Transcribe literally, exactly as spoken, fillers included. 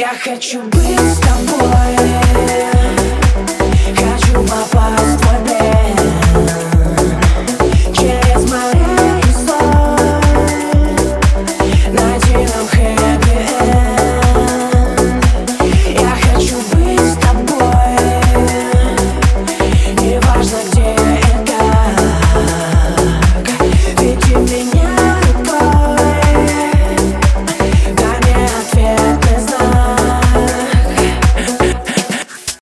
Я хочу быть с тобой, хочу попасть в твой плен через мои